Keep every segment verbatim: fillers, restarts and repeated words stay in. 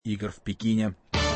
игр в Пекине.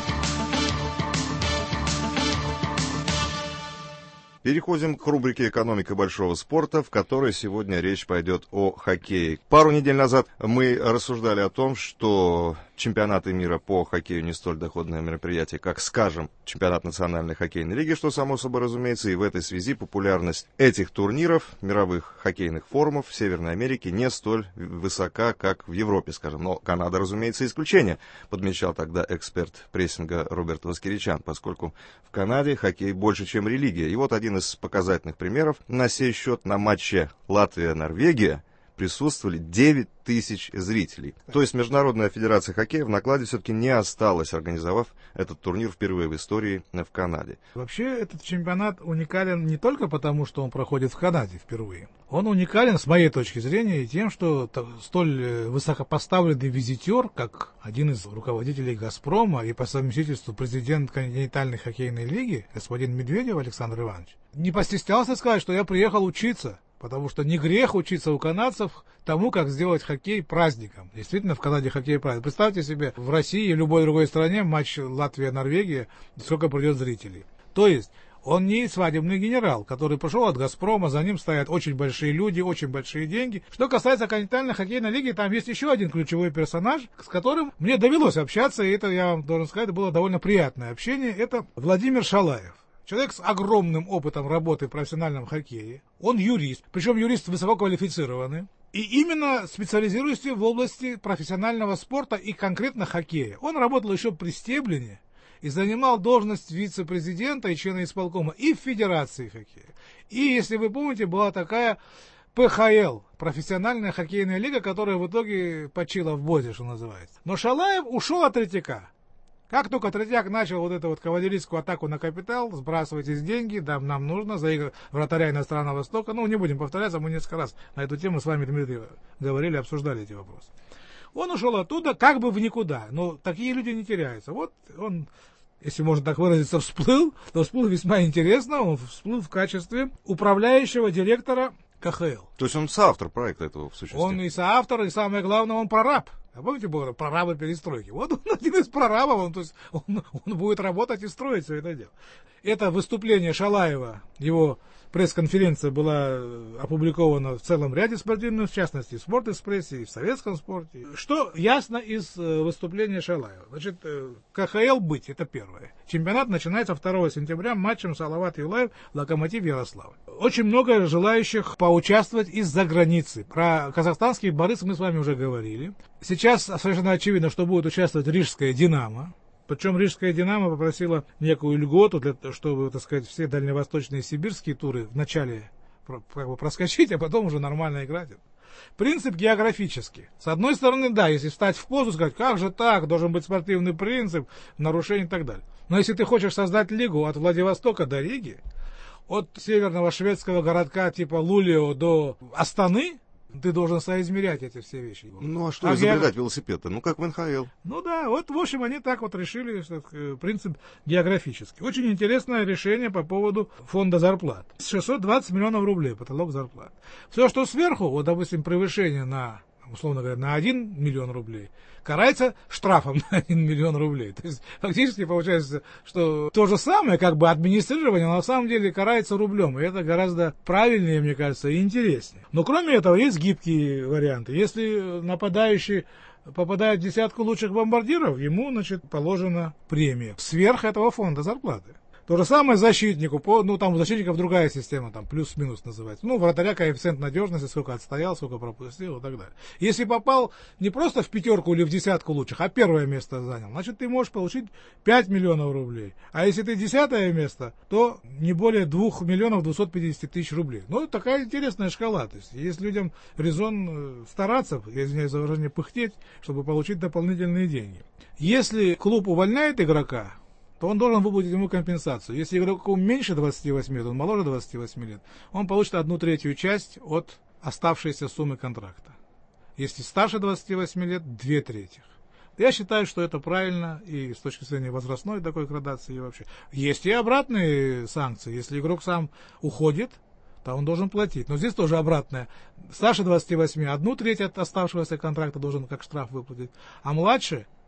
Переходим к рубрике «Экономика большого спорта», в которой сегодня речь пойдет о хоккее. Пару недель назад мы рассуждали о том, что чемпионаты мира по хоккею не столь доходное мероприятие, как, скажем, чемпионат национальной хоккейной лиги, что само собой разумеется, и в этой связи популярность этих турниров, мировых хоккейных форумов в Северной Америке не столь высока, как в Европе, скажем. Но Канада, разумеется, исключение, подмечал тогда эксперт прессинга Роберт Воскеричан, поскольку в Канаде хоккей больше, чем религия. И вот один из показательных примеров на сей счет: на матче Латвия-Норвегия присутствовали девять тысяч зрителей. То есть Международная федерация хоккея в накладе все-таки не осталась, организовав этот турнир впервые в истории в Канаде. Вообще этот чемпионат уникален не только потому, что он проходит в Канаде впервые. Он уникален, с моей точки зрения, и тем, что столь высокопоставленный визитер, как один из руководителей «Газпрома» и по совместительству президент континентальной хоккейной лиги, господин Медведев Александр Иванович, не постеснялся сказать, что я приехал учиться. Потому что не грех учиться у канадцев тому, как сделать хоккей праздником. Действительно, в Канаде хоккей праздник. Представьте себе, в России и в любой другой стране матч Латвия-Норвегия, сколько придет зрителей. То есть, он не свадебный генерал, который пришел от «Газпрома», за ним стоят очень большие люди, очень большие деньги. Что касается континентальной хоккейной лиги, там есть еще один ключевой персонаж, с которым мне довелось общаться, и это, я вам должен сказать, было довольно приятное общение. Это Владимир Шалаев. Человек с огромным опытом работы в профессиональном хоккее. Он юрист, причем юрист высококвалифицированный. И именно специализируется в области профессионального спорта и конкретно хоккея. Он работал еще при Стеблине и занимал должность вице-президента и члена исполкома и в Федерации хоккея. И, если вы помните, была такая пэ ха эл, профессиональная хоккейная лига, которая в итоге почила в Бозе, что называется. Но Шалаев ушел от Третьяка. Как только Третьяк начал вот эту вот кавалерийскую атаку на капитал, сбрасывайтесь деньги, да, нам нужно, за игры вратаря иностранного Востока, ну, не будем повторяться, мы несколько раз на эту тему с вами, Дмитрий, говорили, обсуждали эти вопросы. Он ушел оттуда как бы в никуда, но такие люди не теряются. Вот он, если можно так выразиться, всплыл, то всплыл весьма интересно, он всплыл в качестве управляющего директора ка ха эл. То есть он соавтор проекта этого, в сущности? Он и соавтор, и самое главное, он прораб. А помните, было прорабы перестройки? Вот он один из прорабов, он, то есть он, он будет работать и строить все это дело. Это выступление Шалаева, его пресс-конференция была опубликована в целом ряде спортивных, в частности, в Спорт-экспрессе и в советском спорте. Что ясно из выступления Шалаева? Значит, ка ха эл быть, это первое. Чемпионат начинается второго сентября матчем Салават Юлаев, Локомотив Ярославль. Очень много желающих поучаствовать из-за границы. Про казахстанские борцы мы с вами уже говорили. Сейчас совершенно очевидно, что будет участвовать Рижская «Динамо». Причем Рижская «Динамо» попросила некую льготу, для, чтобы, так сказать, все дальневосточные и сибирские туры вначале как бы проскочить, а потом уже нормально играть. Принцип географический. С одной стороны, да, если встать в позу, сказать, как же так, должен быть спортивный принцип, нарушение и так далее. Но если ты хочешь создать лигу от Владивостока до Риги, от северного шведского городка типа Лулио до Астаны, ты должен соизмерять эти все вещи. Ну, а что а изобретать ге... велосипед-то? Ну, как в эн ха эл. Ну да, вот, в общем, они так вот решили, что принцип географический. Очень интересное решение по поводу фонда зарплат. шестьсот двадцать миллионов рублей потолок зарплат. Все, что сверху, вот, допустим, превышение на, условно говоря, на один миллион рублей, карается штрафом на один миллион рублей. То есть, фактически получается, что то же самое, как бы администрирование, но на самом деле карается рублем. И это гораздо правильнее, мне кажется, и интереснее. Но кроме этого, есть гибкие варианты. Если нападающий попадает в десятку лучших бомбардиров, ему, значит, положена премия сверх этого фонда зарплаты. То же самое защитнику, по, ну там у защитников другая система, там плюс-минус называется. Ну, вратаря коэффициент надежности, сколько отстоял, сколько пропустил и так далее. Если попал не просто в пятерку или в десятку лучших, а первое место занял, значит ты можешь получить пять миллионов рублей. А если ты десятое место, то не более двух миллионов двухсот пятидесяти тысяч рублей. Ну, такая интересная шкала. То есть, есть людям резон стараться, я извиняюсь за выражение, пыхтеть, чтобы получить дополнительные деньги. Если клуб увольняет игрока, то он должен выплатить ему компенсацию. Если игроку меньше двадцати восьми лет, он моложе двадцати восьми лет, он получит одну третью часть от оставшейся суммы контракта. Если старше двадцати восьми лет, две трети. Я считаю, что это правильно и с точки зрения возрастной такой градации и вообще. Есть и обратные санкции. Если игрок сам уходит, то он должен платить. Но здесь тоже обратное. Старше двадцати восьми одну треть от оставшегося контракта должен как штраф выплатить, а младше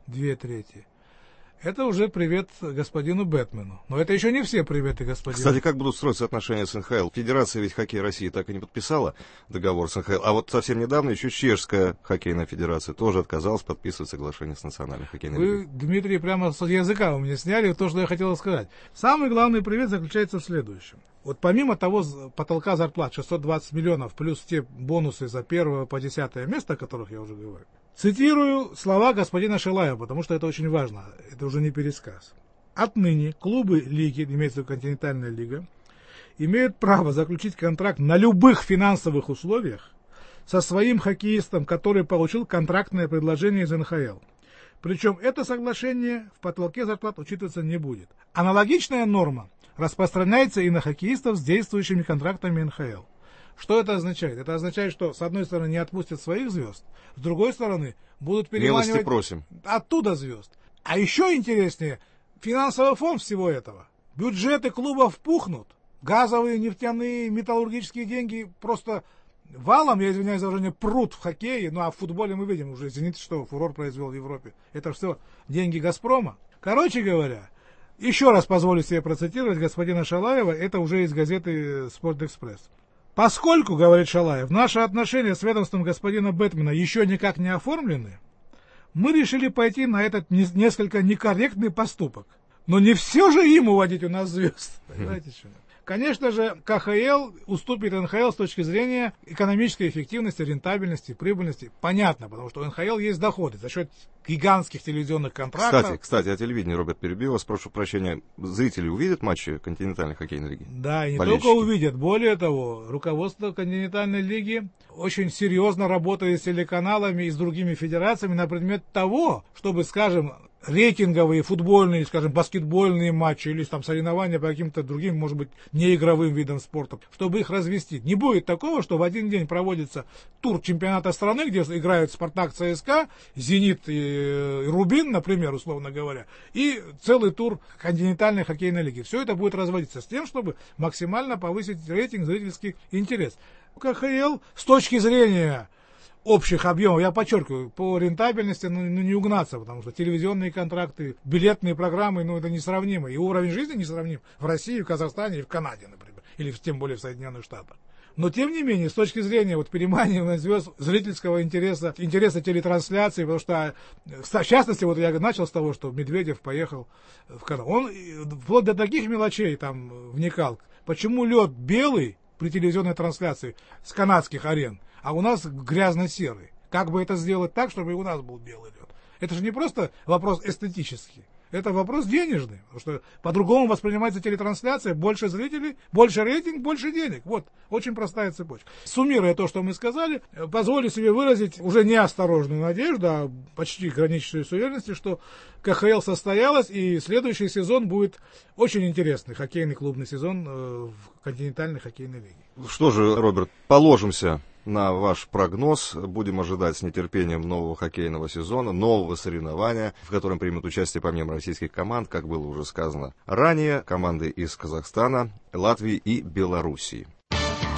две трети. Это уже привет господину Бэтмену. Но это еще не все приветы господину. Кстати, как будут строиться отношения с эн ха эл? Федерация ведь хоккея России так и не подписала договор с эн ха эл. А вот совсем недавно еще Чешская хоккейная федерация тоже отказалась подписывать соглашение с Национальной хоккейной лигой. Вы, Дмитрий, прямо с языка у меня сняли то, что я хотел сказать. Самый главный привет заключается в следующем. Вот помимо того потолка зарплат шестьсот двадцать миллионов, плюс те бонусы за первое по десятое место, о которых я уже говорю, цитирую слова господина Шилаева, потому что это очень важно, это уже не пересказ. Отныне клубы лиги, имеется в виду континентальная лига, имеют право заключить контракт на любых финансовых условиях со своим хоккеистом, который получил контрактное предложение из эн ха эл. Причем это соглашение в потолке зарплат учитываться не будет. Аналогичная норма распространяется и на хоккеистов с действующими контрактами эн ха эл. Что это означает? Это означает, что с одной стороны не отпустят своих звезд, с другой стороны будут переманивать просим. оттуда звезд. А еще интереснее, финансовый фон всего этого. Бюджеты клубов пухнут, газовые, нефтяные, металлургические деньги просто валом, я извиняюсь за выражение, прут в хоккее. Ну а в футболе мы видим уже, извините, что фурор произвел в Европе. Это все деньги «Газпрома». Короче говоря, еще раз позволю себе процитировать господина Шалаева, это уже из газеты «Спортэкспресс». Поскольку, говорит Шалаев, наши отношения с ведомством господина Бэтмена еще никак не оформлены, мы решили пойти на этот не, несколько некорректный поступок. Но не все же им уводить у нас звезд. Понимаете, что? Конечно же, ка ха эл уступит эн ха эл с точки зрения экономической эффективности, рентабельности, прибыльности. Понятно, потому что у эн ха эл есть доходы за счет гигантских телевизионных контрактов. Кстати, кстати, о телевидении, Роберт, перебил вас, прошу прощения. Зрители увидят матчи континентальной хоккейной лиги? Да, и не Болельщики. только увидят. Более того, руководство континентальной лиги очень серьезно работает с телеканалами и с другими федерациями на предмет того, чтобы, скажем, рейтинговые футбольные, скажем, баскетбольные матчи или там соревнования по каким-то другим, может быть, неигровым видам спорта, чтобы их развести. Не будет такого, что в один день проводится тур чемпионата страны, где играют Спартак, цэ эс ка, Зенит и Рубин, например, условно говоря, и целый тур континентальной хоккейной лиги. Все это будет разводиться с тем, чтобы максимально повысить рейтинг, зрительский интерес. ка ха эл с точки зрения общих объемов, я подчеркиваю, по рентабельности ну, ну, не угнаться, потому что телевизионные контракты, билетные программы, ну это несравнимо. И уровень жизни несравним в России, в Казахстане и в Канаде, например, или тем более в Соединенных Штатах. Но тем не менее, с точки зрения вот, переманивания звезд зрительского интереса, интереса телетрансляции, потому что, в частности, вот я начал с того, что Медведев поехал в Канаду. Он вплоть до таких мелочей там вникал. Почему лед белый при телевизионной трансляции с канадских арен, а у нас грязно-серый? Как бы это сделать так, чтобы и у нас был белый лед? Это же не просто вопрос эстетический. Это вопрос денежный, потому что по-другому воспринимается телетрансляция, больше зрителей, больше рейтинг, больше денег. Вот, очень простая цепочка. Суммируя то, что мы сказали, позволю себе выразить уже неосторожную надежду, а почти граничащую с уверенностью, что ка ха эл состоялась, и следующий сезон будет очень интересный хоккейный клубный сезон в континентальной хоккейной лиге. Что же, Роберт, положимся на ваш прогноз. Будем ожидать с нетерпением нового хоккейного сезона, нового соревнования, в котором примут участие помимо российских команд, как было уже сказано ранее, команды из Казахстана, Латвии и Белоруссии.